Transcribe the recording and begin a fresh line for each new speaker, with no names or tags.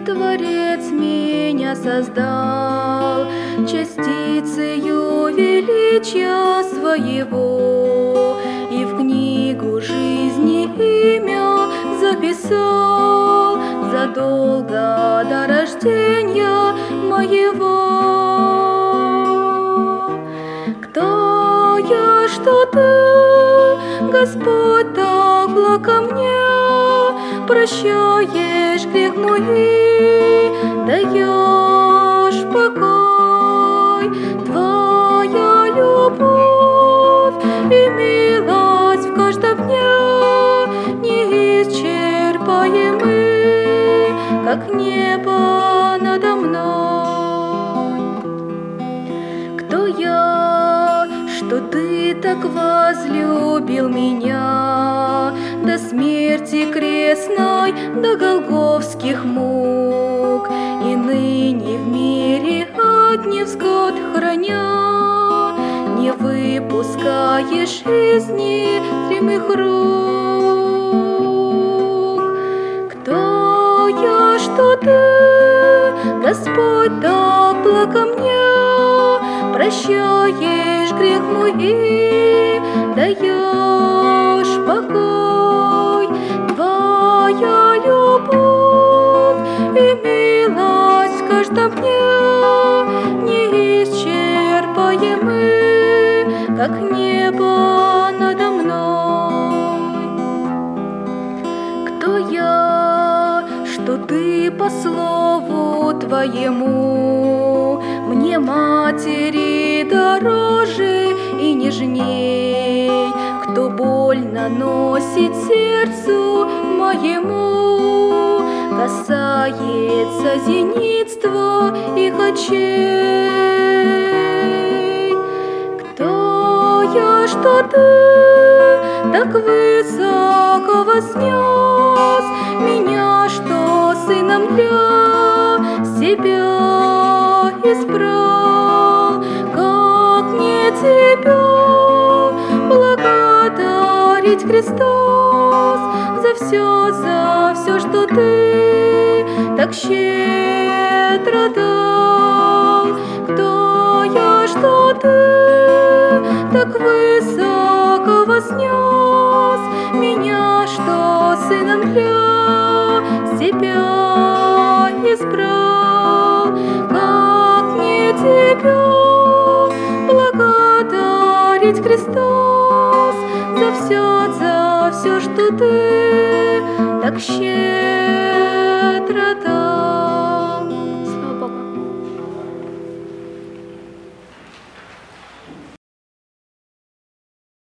Творец меня создал частицею величия своего, и в книгу жизни имя записал задолго до рождения моего. Кто я, что ты, Господь, так благ ко мне, прощаешь грех мой и даешь покой. Твоя любовь и милость в каждом дне неисчерпаемы, как небо надо мной. Кто я, что ты так возлюбил меня, до смерти крестной, до голгофских мук, и ныне в мире от невзгод храня, не выпускаешь из незримых рук. Кто я, что ты, Господь, так благ ко мне, прощаешь грех мой и даешь покой. Твоя любовь и милость в каждом дне неисчерпаемы, как небо надо мной. Кто я, что ты по слову твоему мне, матери, дороже и нежней, кто боль наносит сердцу моему, касается зенитства их очей. Кто я, что ты так высоко вознес меня, что сыном для себя избрал? Как мне тебя благодарить, Христос, за все, что ты так щедро дал? Кто я, что ты так высоко вознес меня, что сыном для себя избрал? Как мне тебя благодарить, Христос, за все, что ты так щедро